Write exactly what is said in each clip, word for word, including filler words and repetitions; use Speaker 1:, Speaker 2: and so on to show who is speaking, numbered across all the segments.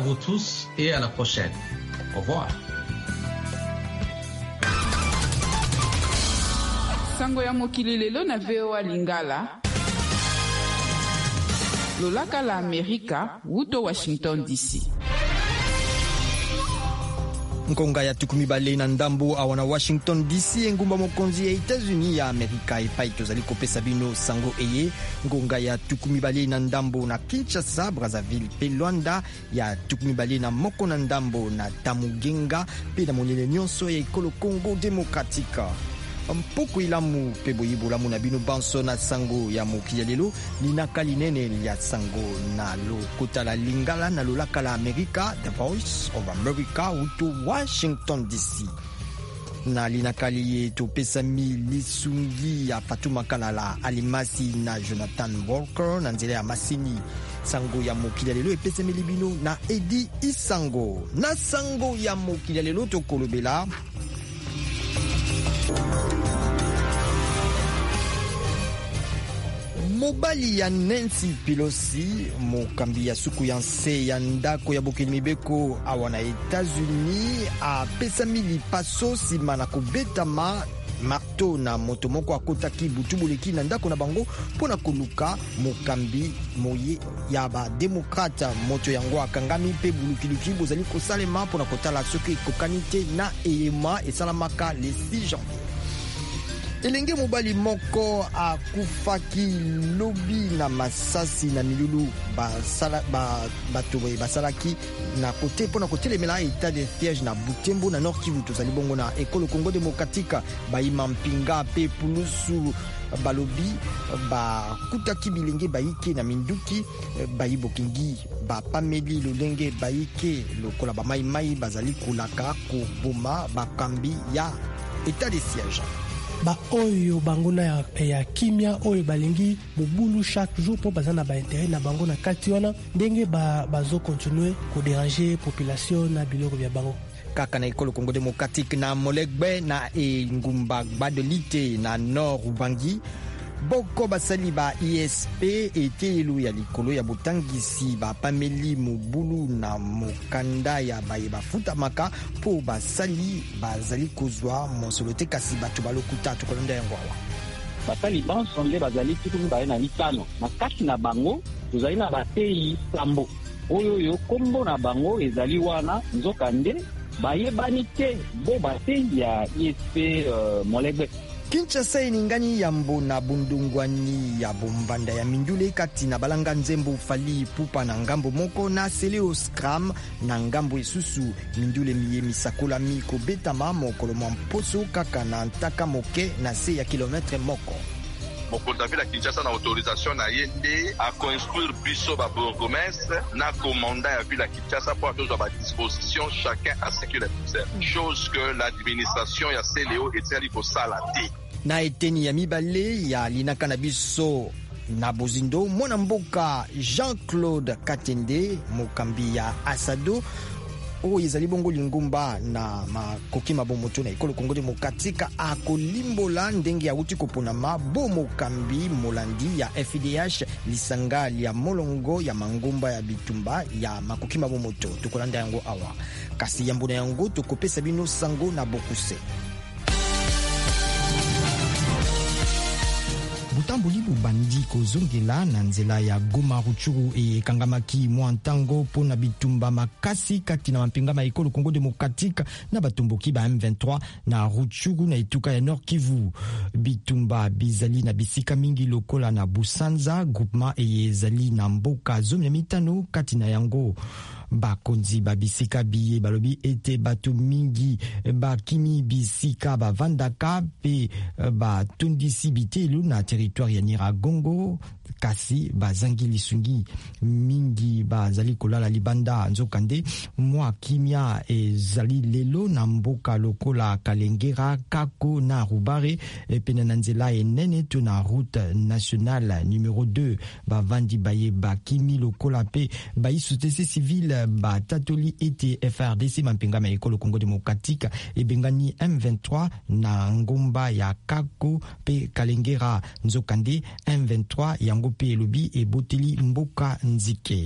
Speaker 1: vous tous et à la prochaine. Au revoir.
Speaker 2: Sango ya mokili lelo na V O A Lingala. Lolaka la Amerika, wuto Washington D C.
Speaker 3: Nkonga ya tukumi bale na ndambo awana Washington D C engumba mokonzi ya Etats-Unis ya Amerika epai tozali kopesa bino sango eye. Nkonga ya tukumi bale na ndambo na Kinshasa, Brazzaville pe Luanda, ya tukumi bale na moko na ndambo na Tamugenga pe na monene nyonso ya ekolo Congo Demokratika. Mpoko ilamu pe boyibo lamu na bino banso na sango ya mokili lelo linaka linene ya sango na lo kota la Lingala na lolaka la Amerika, The Voice of America uto Washington D C. Na linakali topesa mi lisungi ya Fatuma Kalala Alimasi na Jonathan Walker na nzela ya masini. Sango ya mokili lelo epesa mi libino na Edi Isango. Na sango ya mokili lelo to kolobela mobali ya Nancy Pelosi, mokambi ya suku ya nse ya ndako ya bokeli mibeko awana Etats-Unis, a pesa mili paso sima na kobetama marto na moto moko akotaki butubuleki na ndako na bango pona koluka mokambi moye ya ba demokrata. Moto yango akangami pe bulukiluki bozali kosalema pona kotala soki kokanite na eyema esalamaka le six janvier. Elenge mobali moko akufaki lobi na masasi na milulu basala ba batowe basalaki na kote pona kotelemela etat de siège na Butembo na Nord Kivu. Tozali bongo na ekolo Congo Demokratika bayima mpinga pe pulusu balobi ba kutaki bilenge bayike na minduki bayibokingi ba pameli lolenge bayike lokola ba mai mai bazali kulaka koboma bakambi ya etat de siège.
Speaker 4: Ba oyo bangona ya, ya kimia oyo balingi bobulu chaque jour pour bazana ba intérêt na bango na kati wana ndenge ba bazo continuer ko déranger population na biloko bya bango.
Speaker 3: Kaka na ekolo Congo Demokratique na Molegbe na engumba badelite na Nord Ubangi boko basali ba I S P ete elu ya likolo ya botangisi ba pameli mobulu na mokanda ya baye bafuta maka po basali bazali kozwa monsolote kasi bato balokuta tukolonda yango awa.
Speaker 5: Basali banso nde bazali tukumi baye na litano na kati na bango tozali na batei sambo oyo yo kombo na bango ezali wana nzoka nde bayebani te bo batei ya I S P uh, Molegbe.
Speaker 3: Kinshasa iningani yambo na bundungwani ya bombanda ya mindule kati na balanga nzembo fali pupa na ngambo moko na seleo scram na ngambo isusu mindule miye misakola miko betama mokolo mposo kaka na ntaka moke na se ya kilometre moko.
Speaker 6: Mokonzi ya Kinshasa na autorisation na yende a construire biso ba bourgmestre na commandant ya ville ya Kinshasa pour avoir ba disposition chacun à ce qu'il est. Chose que l'administration ya C L O etali ko sala te.
Speaker 3: Na eteni ya mibale ya linaka na biso na bozindo mwana mboka Jean-Claude Katende mokambi ya Asado oyo ezali bongo lingumba na makoki mabomoto na ekolo Congo Demokratika akolimbola ndenge ya uti koponama bo mokambi molandi ya F D H lisanga ya molongo ya mangumba ya bitumba ya makoki mabomoto tukolanda yango awa kasi yambona yango tokopesa bino sango na bokuse. Butamboli bubandi kozongela na nzela ya Goma Ruchuru e kangamaki mwa ntango pona bitumba makasi kati na mampinga ma ekolo Congo Demokratika na batumboki ba M vingt-trois na Ruchuru na ituka ya Nord Kivu. Bitumba bizali na bisika mingi lokola na Busanza groupement e ezali na mboka zomi na mitano kati na yango. Bakonzi babisika biye balobi ete batu mingi bakimi bisika bavandaka pe batundisi bitelu na territoire ya Nyiragongo kasi bazangi lisungi mingi bazali kolala libanda nzokande mwa kimia ezali lelo na mboka lokola Kalengera Kako na Rubare pene na nzela enene to na route nationale numéro deux bavandi baye bakimi lokola pe baisutese civile batatoli ete F R D C mampinga ma ekolo Congo Demokratika ebengani M vingt-trois na ngomba ya Kako pe Kalengera nzokande M vingt-trois yango pe elobi eboteli mboka nzike.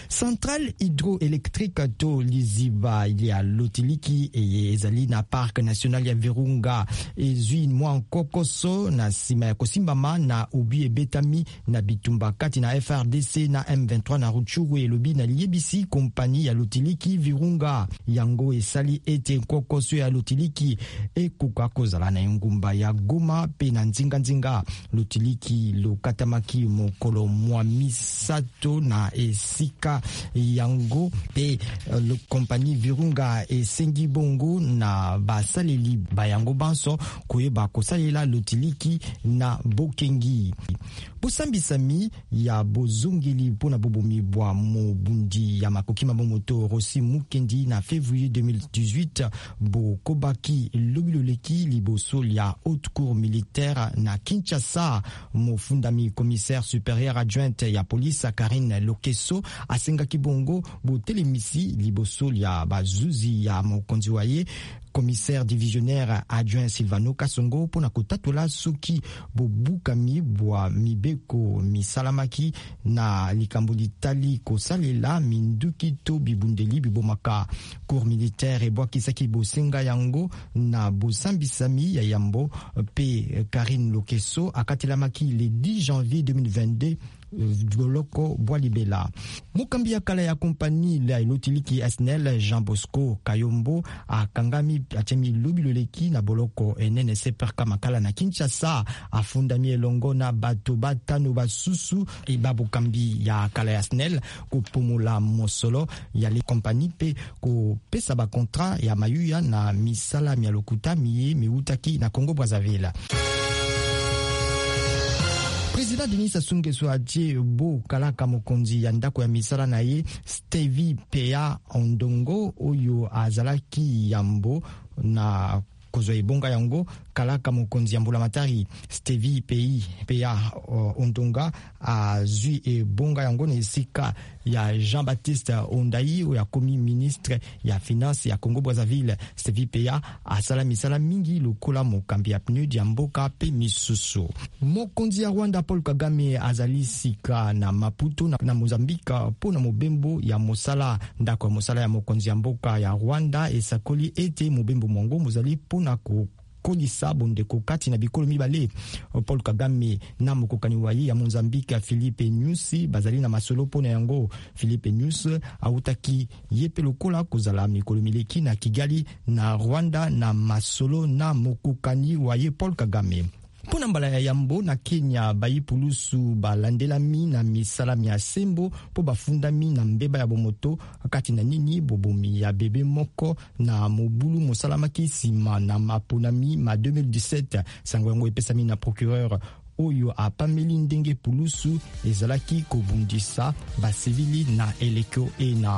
Speaker 3: Centrale hydroélectrique to liziba ya lotiliki e ezali na parc national ya Virunga ezui mwa kokoso na sima ya kosimbama na ubi ebetami na bitumba kati na F R D C na M vingt-trois na Rutshuru elobi na liebisi kompani ya lotiliki Virunga yango esali ete kokoso ya lotiliki ekoka kozala na ngumba ya Goma pe na nzinga nzinga lotiliki lokatamaki mokolo mwa misato na esika yango pe le compagnie Virunga esengi bongo na basaleli bayango banso koyeba kosalela lotiliki na bokengi bosambisami ya bozongeli pona bobomi bwa mobundi ya makoki mamoto Rossi Mukendi na février deux mille dix-huit bokobaki lobiloleki liboso ya haute cour militaire na Kinshasa. Mofundami commissaire supérieur adjointe ya police Karine Lokeso asenga kibongo botelemisi liboso ya bazuzi ya mokonzi waye commissaire divisionnaire adjoint Silvano Kasongo pona kotatola soki bobukami bwa mibeko misalamaki na likambo litali kosalela minduki to bibundeli bibomaka. Cour militaire ebwakisaki bosenga yango na bosambisami ya yambo pe Karine Lokeso akatelamaki le dix janvier deux mille vingt-deux Boloko Boalibela. Mukambi ya kala ya kompani la lotiliki S N E L Jean Bosco Kayombo akangami atemi lobiloleki na boloko N N C perka makala na Kinshasa afundami elongo na bato batano basusu e babu kambi ya kala ya S N E L kopumula mosolo ya le kompani pe ko pesa ba contrat ya mayuya na misala ya lokuta miye miutaki na Congo Brazzaville. Président Denis Sassou Nguesso atie bo kalaka mokonzi ya ndako ya misala na ye Stevie Pea Ondongo oyo azalaki yambo na kozwa ebonga yango kalaka mokonzi ya mbulamatari Stevie Pei Pea uh, Ondonga azui ebonga yango na esika ya Jean-Baptiste Ondai oyo akomi ministre ya finance ya Congo Brazzaville. Stevie Pea asala misala mingi lokola mokambi ya P N U D ya mboka pe misusu. Mokonzi ya Rwanda Paul Kagame azali sika na Maputo na, na Mozambique po na mobembo ya mosala ndako ya mosala ya mokonzi ya mboka ya Rwanda esakoli ete mobembo mongo mozali po na ko kolisa bondeko kati na bikolo mibale. Paul Kagame na mokokani waye ya Mozambique Philippe Nyusi bazali na masolo pona yango. Philippe Nyusi autaki yepe lokola kozala mikolo mileki na Kigali na Rwanda na masolo na mokokani waye Paul Kagame. Pona mbala ya yambo na Kenya bayipulusu balandelami na misalami ya sembo po bafundami na mbeba ya bomoto kati na nini bobomi ya bebe moko na mobulu mosalamaki sima na maponami ma deux mille dix-sept. Sango yango epesami na procureur oyo apameli ndenge pulusu ezalaki kobundisa basivili na elekyo ena.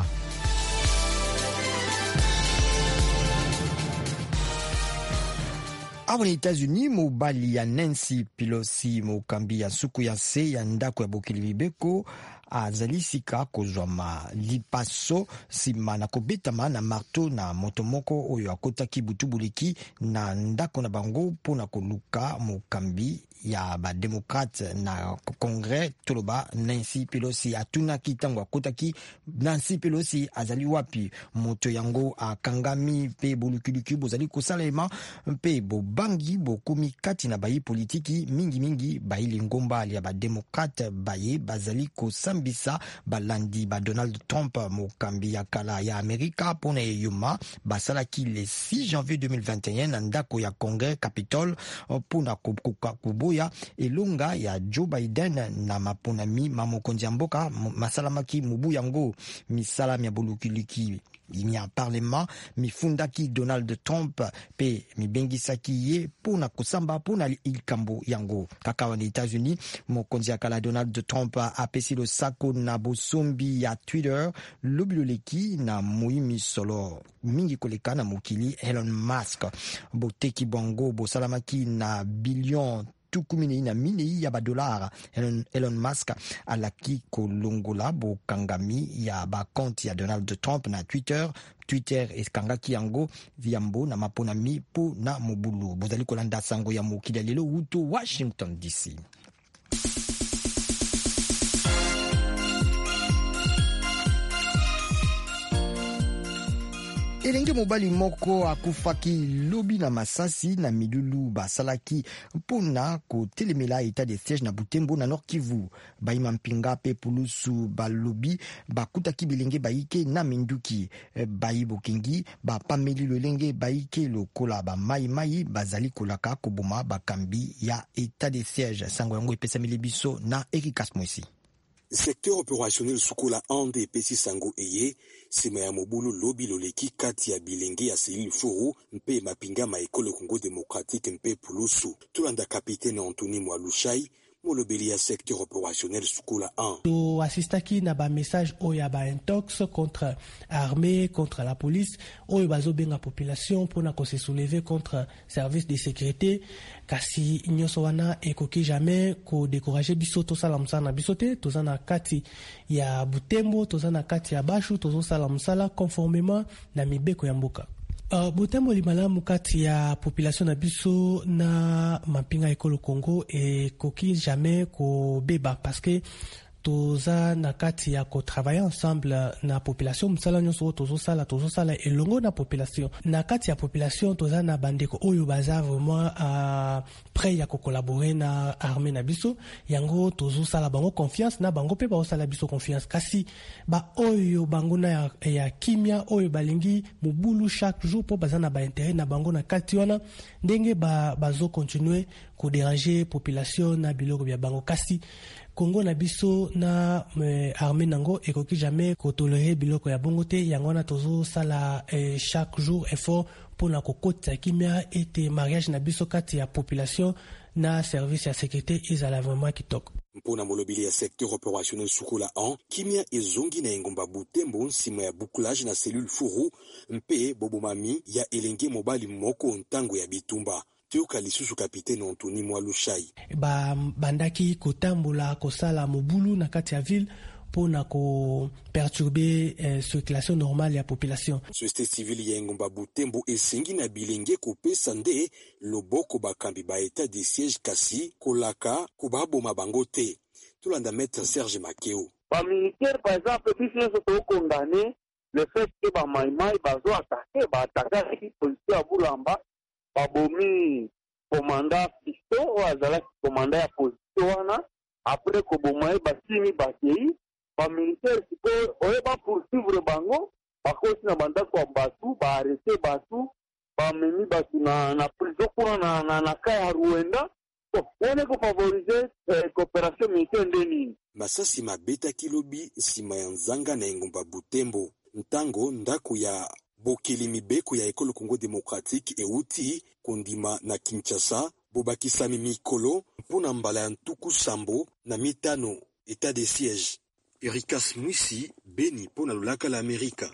Speaker 3: Awa États-Unis mobali ya Nancy Pelosi mokambi ya suku ya se ya ndako ya bokili bibeko azalisika kozwama lipaso sima na kobetama na marto na motomoko oyo akotaki butubuliki na ndako na bango pona koluka mokambi ya ba démocrate na Congrès toloba Nancy Pelosi atunaki tango akotaki Nancy Pelosi azali wapi moto yango akangami pe bolukuluku bozali kosalema pe bobangi bokomi kati na bayi politiki mingi mingi bayi ngomba ya ba démocrate baye bazali kosambisa balandi ba Donald Trump mokambi ya kala ya Amerika pona yuma basalaki le six janvier deux mille vingt et un na ndako ya Congrès Capitol pona kuboya elonga ya Joe Biden na maponami mamokonzi ya mboka masalamaki mubu yango misala ya bolukiliki ya parlement mifundaki Donald Trump pe mibengisaki ye pona kusamba pona ilkambo yango kaka wa États-Unis. Mokonzi ya kala Donald Trump apesi lo sako na bosombi ya Twitter lobiloleki na muimi solo mingi koleka na mokili Elon Musk boteki bango bosalamaki na billion tukumini na mini ya ba dollar. Elon, Elon Musk alaki kolongola bo kangami ya ba compte ya Donald Trump na Twitter. Twitter eskangaki yango viambo na maponami po na mobulu. Bozali kolanda sango ya mokili lelo uto Washington D C. elenge mobali moko akufaki lobi na masasi na milulu basalaki mpona kotelemela etat de siège na Butembo na Nord Kivu. Bayima mpinga pe pulusu balobi bakutaki bilenge baike na minduki bayi bokengi bapameli lolenge baike lokola ba mai mai bazali kolaka koboma bakambi ya etat de siège. Sango yango epesameli biso na Erikas Mwesi.
Speaker 7: Secteur opérationnel Sukola Ande et Pesi Sango Eye, sema ya mobulu lobi loleki kati ya bilenge ya Selil Furu, mpe mapinga ma ekolo Congo démocratique mpe pulusu. Tulanda capitaine Anthony Mwalushai, molobeli ya secteur opérationnel Sukola un.
Speaker 4: To assistaki na ba message oya ba intox contre armée, contre la police, oyo bazo benga population pona ko se soulever contre service de sécurité, kasi nyoso wana ekoki jamais ko décourager biso to sala msana bisote, to zana kati ya Butembo, to zana kati ya Bashu, to sala msala conformément na mibeko ya mboka. Uh, Butembo limalamu kati ya population na biso na mapinga ekolo Congo e koki jamais ko beba parce que toza na kati ya ko travailler ensemble na population msala nyonso tozo sala tozo sala elongo na population na kati ya population toza na bandeko oyo baza vraiment uh, prêt ya ko collaborer na armée na biso yango tozo sala bango confiance na bango pe ba sala biso confiance kasi ba oyo bango na ya, ya kimia oyo balingi mobulu chaque jour po baza na ba intérêt na bango na kati wana ndenge ba bazo continuer ko déranger population na biloko bya bango kasi Congo na biso na eh, armée nango ekoki jamais ko tolérer biloko ya bongo te yango na tozo sala eh, chaque jour effort pour na kokota kimia ete mariage na biso kati ya population na service ya sécurité ezala vraiment kitoko.
Speaker 7: Mpona molobili ya secteur opérationnel Sukola un, kimia ezongi na engomba Butembo nsima ya bouclage na cellule Furu mpe bobomami ya elenge mobali moko ntango ya bitumba. Tioka lisusu capitaine Anthony Mwalushai.
Speaker 4: Ba bandaki kotambola kosala mobulu na kati ya ville pona ko perturber eh, circulation normale ya population.
Speaker 7: Société civile ya engomba Butembo esengi na bilenge kopesa nde loboko bakambi ba état de siège kasi kolaka kobaboma bango te. Tulanda maître Serge Makeo.
Speaker 8: Ba militaire par exemple biso to condamner le fait que ba maimai bazo attaquer ba attaquer qui policier à Bulamba babomi commandant Fisto ou azalaki commandant ya position wana après kobomaye basimi bakei ba militaire siko oyeba poursuivre bango bakosi na bandako ya batu baarrete batu bamemi batu na, na prison kuna na, na, na kaya Ruenda wane kufavorize eh, coopération militaire nde nini.
Speaker 7: Masasi mabeta kilobi nsima ya nzanga na engomba Butembo ntango ndako ya bokeli mibeko ya ekolo Congo démocratique euti kondima na Kinshasa bobakisami mikolo mpona mbala ya ntuku sambo na mitano état de siège. Erikas Mwisi, Beni pona lulaka la Amerika.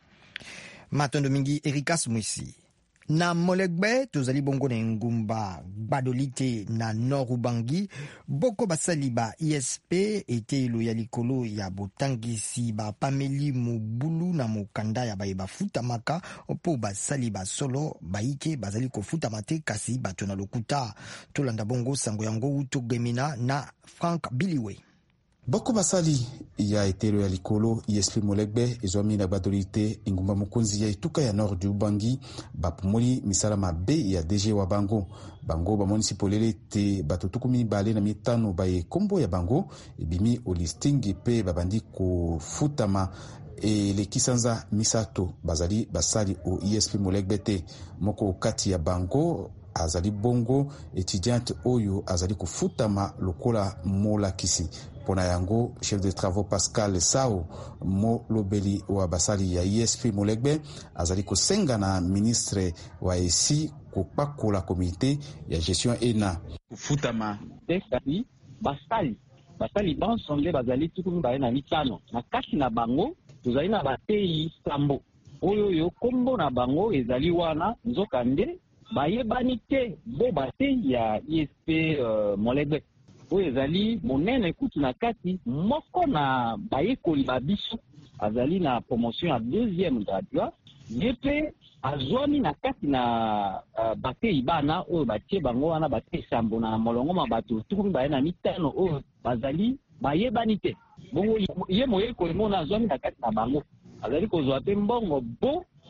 Speaker 3: Matondo mingi Erikas Mwisi. Na Molegbe tozali bongo na ngumba badolite na Norubangi boko basali ba I S P ete lo ya likolo ya botangisi ba pameli mobulu na mokanda ya baye bafuta maka opo basali ba solo baike bazali kofuta mate kasi bato na lokuta tolanda bongo sango yango utogemina na Frank Biliwe.
Speaker 9: Boko basali ya etelo ya likolo I S P Molegbe ezwami na badolite ingumba mukunzi ya ituka ya Nord du Ubangi bapumoli misala mabe ya D G wa bango bango ba municipalele te batotukumi bale na mitano baye kombo ya bango ebimi o listing pe babandi ko futama e le kisanza misato bazali basali o I S P Molegbe te moko kati ya bango azali bongo étudiante oyo azali kufutama lokola mola kisi pona yango chef de travaux Pascal Sao mo lobeli wa basali ya I S P Molegbe azali kosenga na ministre wa esi kopakola komite ya gestion ena
Speaker 5: kufutama tekati basali basali bansonge bazali tukumi baye na mitano na kati na bango tozali na batei sambo oyo yo kombo na bango ezali wana nzoka nde bayebani te bo batei ya I S P uh, Molegbe oyo ezali monene kutu na kati moko na bayekoli babiso azali na promotion ya deuxième graduat ye pe azwami na kati na uh, batei bana oyo batie bango wana batei sambo na molongo mabato tukumi baye na mitano oyo bazali bayebani te bongo ye moyekoli mona azwami na kati na bango azali kozwa pe mbongo bo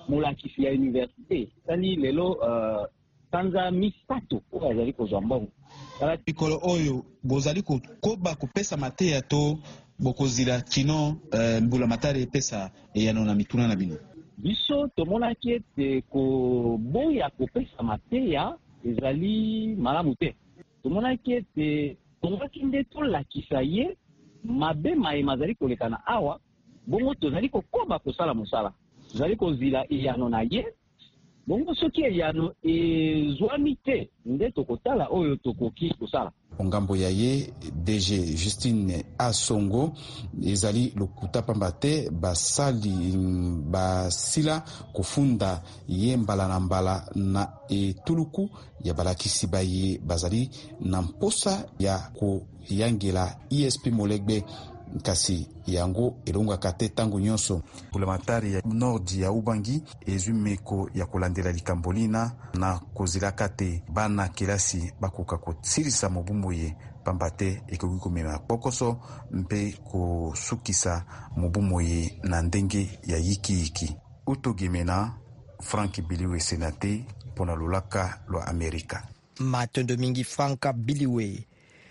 Speaker 5: molakisi ya université sali lelo uh, sanza misato oyo azali kozwa mbongo
Speaker 10: mikolo oyo bozali kokoba kopesa mateya to bokozila kino uh, mbula matari epesa eyano na mituna na bino
Speaker 5: biso tomonaki ete koboya kopesa mateya ezali malamu te tomonaki ete tongaki nde tolakisa ye mabe mayema azali koleka na awa bongo tozali kokoba kosala mosala tozali kozila eyano na ye bongo soki eyano ezwami te nde tokotala oyo tokoki kosala
Speaker 9: ongambo ya ye D G Justine Asongo ezali lokuta pamba te basali basila kufunda ye mbala na mbala na etuluku ya balakisi baye bazali na mposa ya koyangela I S P Molegbe kasi yango elongwaka te tango nyonso bulamatari ya nordi ya Ubangi ezwi meko ya kolandela likambo lina na kozilaka te bana kelasi bakoka kosilisa mobumbu ye pamba te ekoki komema pokoso mpe kosukisa mobumbu ye na ndenge ya yikiyiki utogemena Frank Biliwe Senate pona lolaka lwa Amerika
Speaker 3: matondo mingi Franka Biliwe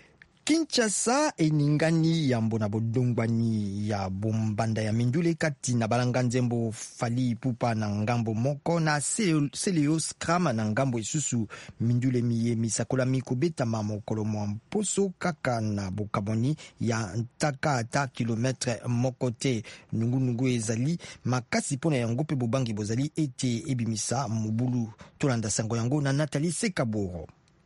Speaker 3: Kinshasa eningani yambo na bodongwani ya bombanda ya mindule kati na balanga nzembo Fally Ipupa na ngambo moko na Seleo Scram na ngambo isusu mindule miye misakola mikobeta mokolo mwa mposo kaka na bokaboni ya ntaka ata kilometre moko te nungu nungu ezali makasi pona yango pe bobangi bozali ete ebimisa mobulu tolanda sango yango na Nathalie Sekaboro.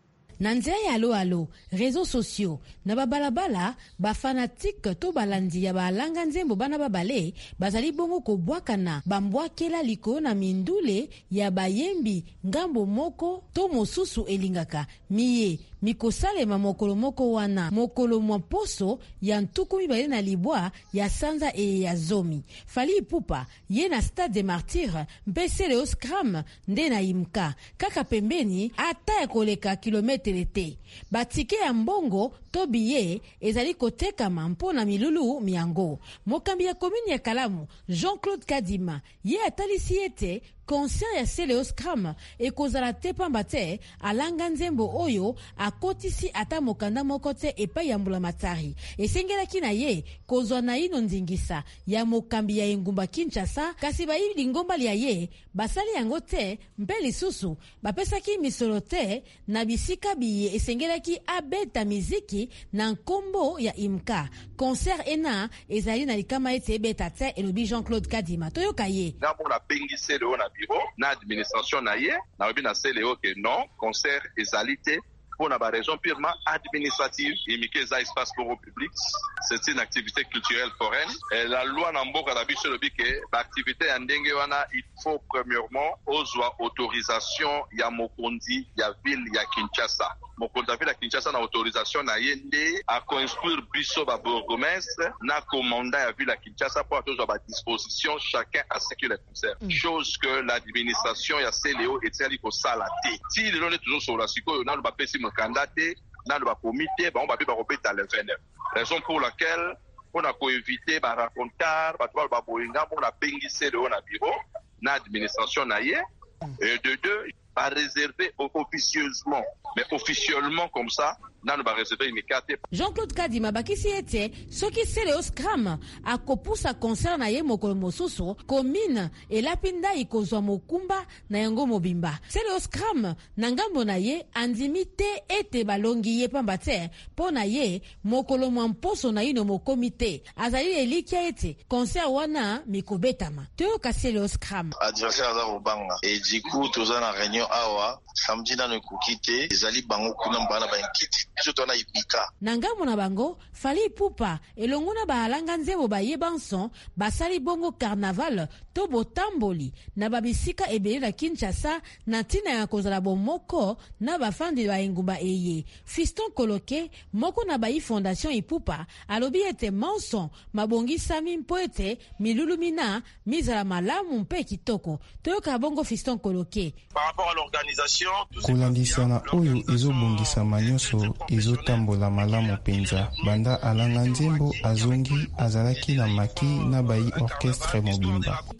Speaker 11: Na nzela ya alo alo, réseaux sociaux, na babalabala, ba fanatique to balandi ya balanga nzembo bana babale, bazali bongo ko bwakana, bambwakela liko na mindule ya bayembi ngambo moko to mosusu elingaka, miye, mikosalema mokolo moko wana, mokolo mwa poso ya ntuku mibale na libwa ya sanza e ya zomi. Fally Ipupa, ye na Stade des Martyrs, mpe Seleo Scram, nde na imka, kaka pembeni, ata ya koleka kilometre te. Batike ya mbongo to biye ezali kotekama mpona milulu miango. Mokambi ya komini ya Kalamu, Jean-Claude Kadima, ye atalisi ete concert ya Seleo Scram ekozala te pamba te alanga nzembo oyo akotisi ata mokanda moko te epai ya mbula matari. Esengelaki na ye kozwa na ino ndingisa ya mokambi ya engumba Kinshasa kasi bayibi ngomba ya ye basali yango te mpe lisusu bapesaki misolo te na bisika biye esengelaki abeta miziki na nkombo ya imka. Concert ena ezali na likama ete beta te elobi Jean-Claude Kadima. Toyoka ye.
Speaker 6: Ngambo na bengi Seleo na bureau na administration na ye na obi na Seleo ke non concert ezali te pour na ba raison purement administrative imike za espace pour public c'est une activité culturelle foraine et la loi na mboka na biso lobi ke ba activité ya ndenge wana il faut premièrement ozwa autorisation ya mokondi ya ville ya Kinshasa mokondi ya ville ya Kinshasa na autorisation na ye nde a construire biso ba bourgmestre na commandant ya ville ya Kinshasa pour atozwa ba disposition chacun à ce que les concerts mm. chose que l'administration ya Seleo etiali ko sala te si le lone toujours sur la sikoyo na ba pesi mokanda te na ba comité ba on ba pe ba robeta le vingt-neuf raison pour laquelle on a coévité ba racontar ba ba boinga pour la bengi Seleo na bureau na administration na ye et de deux pas réservé officieusement mais officiellement comme ça nanu ba réservé imikate.
Speaker 11: Jean-Claude Kadima bakisi ete soki Seleo Scram akopusa concert na ye mokolo mosusu commune elapinda ikozwa mokumba na yango mobimba. Seleo Scram na ngambo na ye andimi te ete balongi ye pamba te po na ye mokolo mwa mposo na ino mokomite azali elikia ete concert wana mikobetama. Toyoka Seleo Scram.
Speaker 12: Adversaire aza kobanga e diku toza na réunion awa samedi na nekukite ezali bango kuna mbana ba inkiti na ibika.
Speaker 11: Nangambo na bango Fally Ipupa elongona baalanga nzebo baye banson basali bongo carnaval to botamboli na babisika ebele na Kinshasa na tina ya kozala bomoko na bafandi ba engumba eye. Fiston Koloke moko na bayi fondation Ipupa alobi ete manson mabongi sami mpoete milulu mina mizala malamu mpe kitoko. Toyoka bongo Fiston Koloke.
Speaker 12: Par rapport à l'organisation
Speaker 13: kolandisa na oyo ezobongisa manyoso ezotambola malamu penza banda alanga nzembo azongi azalaki na maki na bayi orchestre mobimba.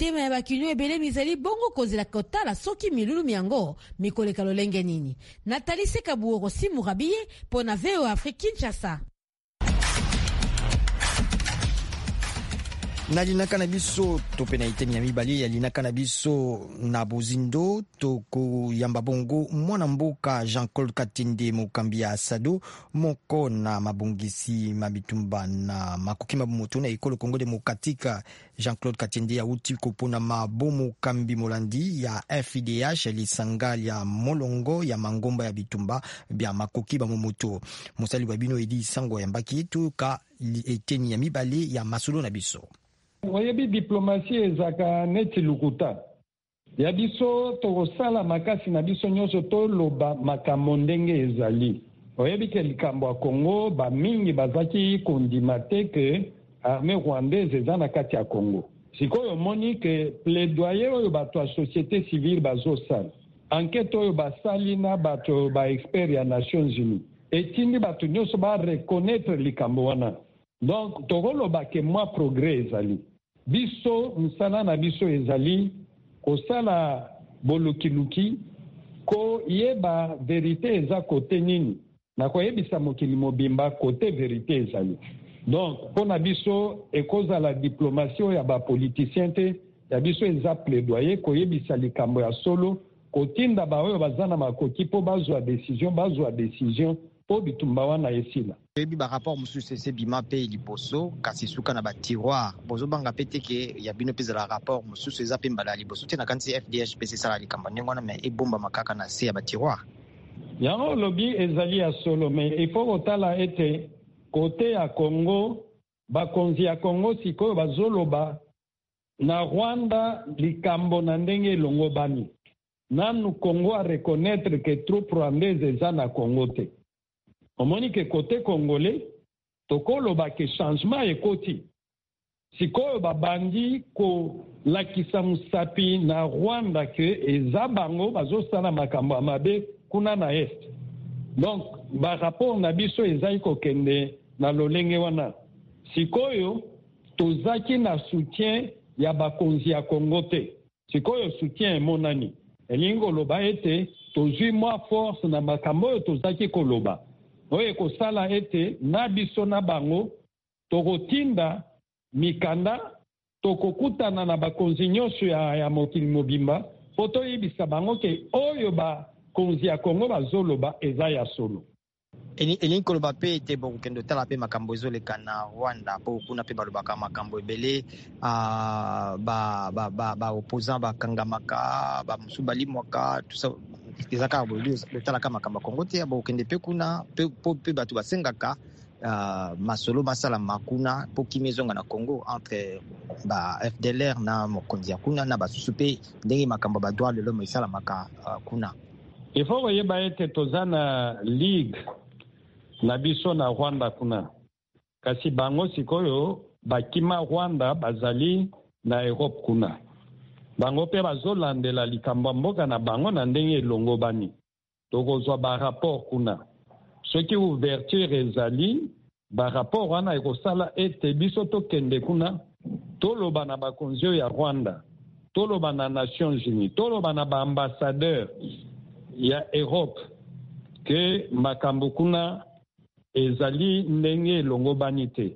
Speaker 11: mitema ya bakilio ebele mizali bongo kozela kotala soki milulu miango mikoleka lolenge nini. Nathalie Sekabuoro simu rabiye pona V O Afrique Kinshasa.
Speaker 3: Na linaka na biso tope na itemi ya mibali ya linaka na biso na bozindo toko yamba bongo mwana mboka Jean-Claude Katende mokambi ya Asado moko na mabongisi mabitumba na makokima moto na ekolo Kongo Demokratika. Jean-Claude Katende ya uti kopona mabomo kambi molandi ya F I D H lisanga ya molongo ya mangomba ya bitumba bya makokiba momoto. Mosali babino edi sango ya mbaki tuka eteni ya mibali ya masolo na biso.
Speaker 14: Oyebi diplomatie ezaka neti lukuta. Ya biso tokosala makasi na biso nyonso toloba makambo ndenge ezali. Oyebi ke likambo ya Congo ba mingi bazaki kondima te ke armée rwandaise eza na kati ya Congo. Sikoyo moni ke plaidoyer oyo bato ya société civile bazosala. Enquête oyo basali na bato ba expert ya Nations Unies. Etindi bato nyonso ba reconnaître likambo wana. Donc tokoloba ke mwa progrès ezali. Biso msala na biso ezali kosala bolukiluki ko yeba verite eza kote nini na koyebisa mokili mobimba kote verite ezali. Donc pona biso ekoza la diplomatie ya ba politicien te ya biso eza plaidoyer koyebisa likambo ya solo kotinda ba oyo bazana makoki po bazwa décision bazwa décision po bitumba wana esila.
Speaker 3: Ebi ba rapport mususu se bima pe liboso kasi suka na ba tiroir bozo banga peteke ya bino peza la rapport mususu eza pemba la liboso te na kanti F D H P C sala likamba ngwana me ebomba makaka na se ya ba tiroir.
Speaker 14: Yango lobby ezali ya solo me ifo kotala ete kote ya Congo bakonzi ya Congo sikoyo bazoloba na Rwanda likambo na ndenge longo bani. Nanu Congo a reconnaître que troupes rwandaises eza na Congo te. Omoni ke kote congolais tokoloba ke changement ekoti. Sikoyo babandi ko lakisa musapi na Rwanda ke eza bango bazosala makambo mabe kuna na est. Donc ba rapport na biso ezai kokende na lolenge wana. Sikoyo tozaki na soutien ya bakonzi ya Congo te. Sikoyo soutien emonani. Elingo loba ete tozui mwa force na makambo oyo tozaki koloba. Oye kosala ete na biso na bango tokotinda mikanda tokokutana na bakonzi nyonso ya, ya mokili mobimba po toyebisa bango ke oyo bakonzi ya Congo bazoloba eza ya solo.
Speaker 3: Elingi koloba pe ete bokendo tala pe makambo ezoleka na Rwanda po kuna pe balobaka makambo ebele uh, ba ba ba ba opposant bakangamaka ba musu balimwaka tout ça ezaka bolio tala kama makambo Congo te bokende pe kuna pe pe batu basengaka uh, masolo masala makuna po kimezonga na Congo entre ba F D L R na mokonzi ya kuna na basusu pe ndenge makambo ba droit de l'homme isala maka uh, kuna.
Speaker 14: Ifo koyeba ete tozana ligue na biso na Rwanda kuna. Kasi bango sikoyo bakima Rwanda bazali na Europe kuna. Bango pe bazolandela likambo mboka na bango na ndenge elongo bani. Tokozwa ba rapport kuna. Soki ouverture ezali ba rapport wana ekosala ete biso tokende kuna toloba na bakonzi ya Rwanda, toloba na Nations Unies, toloba na ba ambassadeur ya Europe ke makambo kuna ezali ndenge elongo bani te.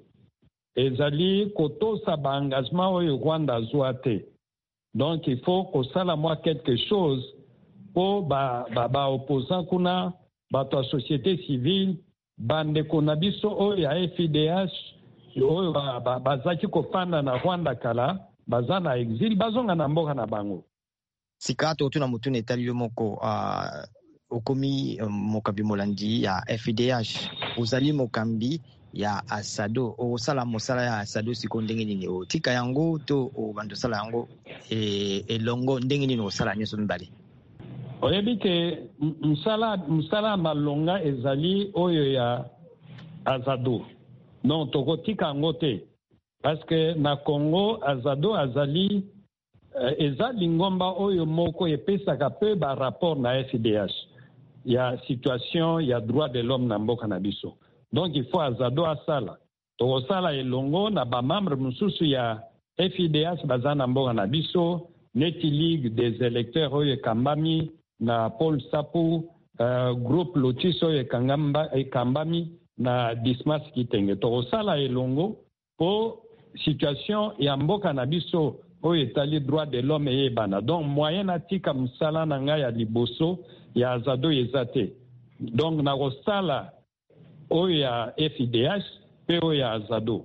Speaker 14: Ezali kotosa ba engagement oyo Rwanda zwa te. Donc il faut kosala moi quelque chose po ba ba, ba opposant kuna bato société civile bande kona biso oyo ya F I D H oyo ba, ba, bazaki kofanda na Rwanda kala baza na exil bazonga na mboka na bango.
Speaker 3: Sikato tuna mutune tali moko uh, okomi um, mokambi molandi ya F I D H uzali mokambi ya Asado osala mosala ya Asado siko ndenge nini otika yango to obando sala yango e elongo ndenge nini osala nyoso mbali.
Speaker 14: Oyebi ke msala msala malonga ezali oyo ya Azado. Non tokotika yango te parce que na Congo Azado azali uh, ezali ngomba oyo moko epesaka pe ba rapport na F I D H. Ya situation ya droit de l'homme na mboka na biso. Donc il faut Azado asala. Tokosala elongo na ba membre mususu ya F I D H baza na mboka na biso neti ligue des électeurs oyo ekambami na Paul Sapu, uh, groupe Lotis oyo ekambami na Dismas Kitenge. Tokosala elongo po situation ya mboka na biso oyo etali droit de l'homme eyebana. Donc moyen atika msala na ngai ya liboso ya Azado ezate. Donc na kosala oyo ya F I D H pe oyo ya Azado.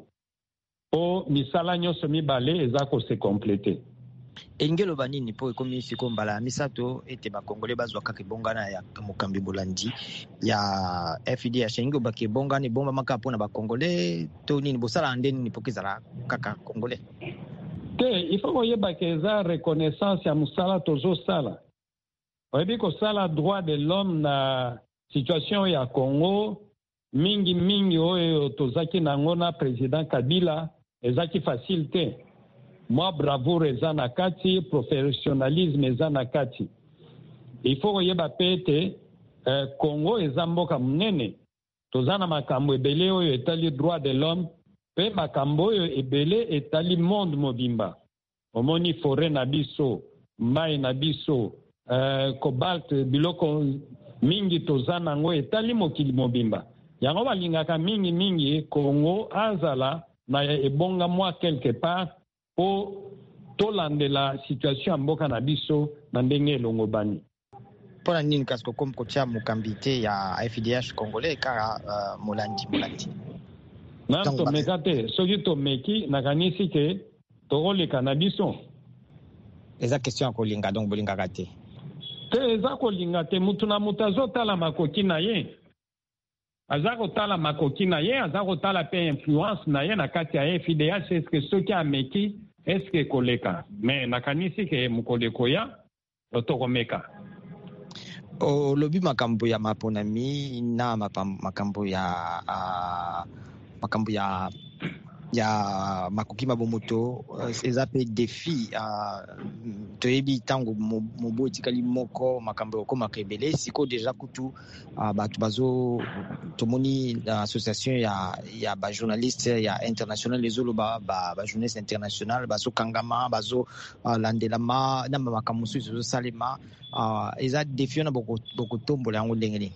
Speaker 14: Po misala nyonso mibale eza ko se compléter.
Speaker 15: Engelo banini po ekomi siko mbala misato ete bakongole bazwa kaka bongana ya Mokambi Bolandi ya F I D H engelo bake bongana bomba makapo na bakongole to nini bosala ndeni ni pokizala kaka kongole.
Speaker 14: Te il faut koyeba ke eza reconnaissance ya musala tozo sala. Oyebi ko sala droit de l'homme na situation ya Congo mingi mingi oyo tozaki nango na président Kabila ezaki facile te. Moi bravoure eza na kati, professionnalisme eza na kati. Il faut koyeba pete eh, Congo eza mboka munene. Tozana makambo ebele oyo etali droit de l'homme, pe makambo oyo ebele etali monde mobimba. Omoni forêt na biso, mai na biso, eh, cobalt biloko mingi tozana ngo etali mokili mobimba. Yango balingaka mingi mingi Congo azala na ebonga mwa quelque part po tolandela situation mboka na biso na ndenge elongo bani.
Speaker 15: Pona nini kasko kom kocha mukambite ya F I D H congolais kara uh, Molandi Molandi.
Speaker 14: Na to mekate soki to meki nakanisi ke toleka na biso.
Speaker 15: Eza question ko linga donc bolinga kate.
Speaker 14: Te eza ko linga te mutu na mutazo tala makoki na ye. Azako tala makoki na ye, azako tala pe influence na ye na kati ya F I D H, est-ce que soki ameki, est-ce que koleka. Mais nakanisi ke mukoleko ya, otokomeka.
Speaker 15: O lobi makambo ya maponami na makambo ya uh, makambo ya ya makoki mabomoto eza pe défi uh, toyebi tango mobo etikali moko makambo okoma kebele siko deja kutu uh, batu bazo tomoni uh, association ya ya ba journaliste ya international ezolo ba ba, ba journaliste international bazo kangama bazo uh, landelama na makambo susu salema uh, eza défi na boko boko tombola yango ndenge.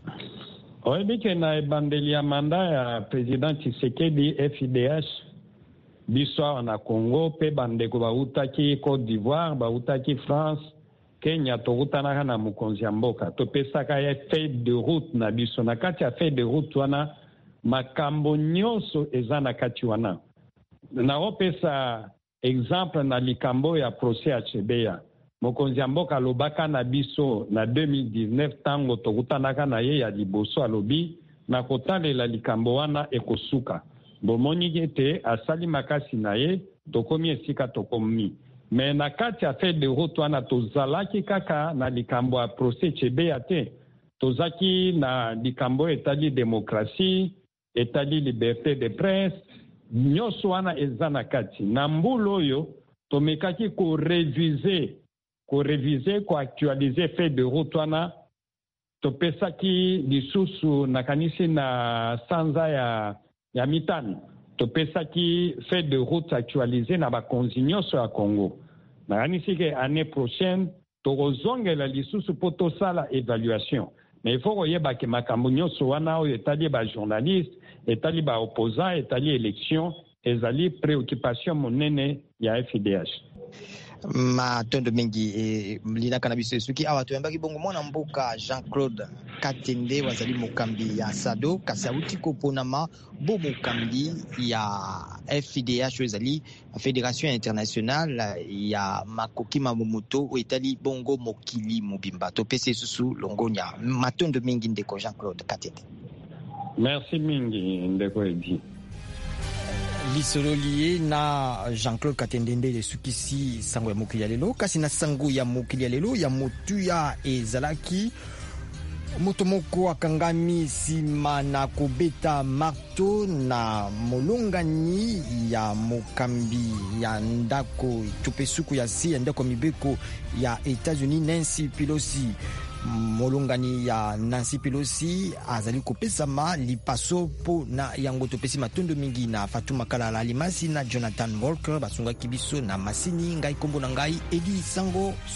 Speaker 14: Oyebi ke na ebandeli ya manda ya président Tshisekedi F I D H biso na Congo pe bandeko bautaki Côte d'Ivoire bautaki France Kenya tokutanaka na mokonzi ya mboka topesaka ya feuille de route na biso na kati ya feuille de route wana makambo nyonso eza na kati wana na opesa exemple na likambo ya procès ya Chebeya. Mokonzi ya mboka alobaka na biso na deux mille dix-neuf tango tokutanaka na ye ya liboso alobi na kotalela likambo wana ekosuka. Bomoni ete asali makasi na ye tokomi esika tokomi. Mais na kati ya feuille de route wana tozalaki kaka na likambo ya procès Chebeya te. Tozaki na likambo etali démocratie, etali liberté de presse, nyonso wana eza na kati. Na mbulu oyo tomekaki ko réviser ko réviser, ko actualiser fait de route wana topesaki lisusu nakanisi na sanza ya ya mitani topesaki fait de route actualisé na bakonzi nyonso ya Congo. Nakanisi ke année prochaine tokozongela lisusu po tosala évaluation. Mais il faut koyeba ke makambo nyonso wana oyo etali ba journaliste, etali ba opposant, etali élection, ezali préoccupation monene ya F I D H.
Speaker 15: Matondo mengi e, lina kanabiso suki awa tuyambaki bongo mwana mboka Jean-Claude Katende wazali mokambi ya Sado kasauti koponama bo mokambi ya F I D H wazali Fédération Internationale ya makoki mamomoto etali bongo mokili mobimba topese susu longonya. Matondo mengi ndeko Jean-Claude Katende.
Speaker 14: Merci mingi ndeko Edi.
Speaker 3: Lisolo lié na Jean-Claude Katendende de sukisi sango ya mokili ya lelo kasi na sango ya mokili ya lelo ya motu ya ezalaki moto moko akangami nsima na kobeta marto na molongani ya mokambi ya ndako tupesuku ya si ya ndako mibeko ya États-Unis Nancy Pelosi. molongani ya Nancy Pelosi azali kopesama lipaso po na yango topesi matondo mingi na Fatuma Kalala Limasi na Jonathan Volker basungaki biso na masini ngai kombo na ngai Edi Sango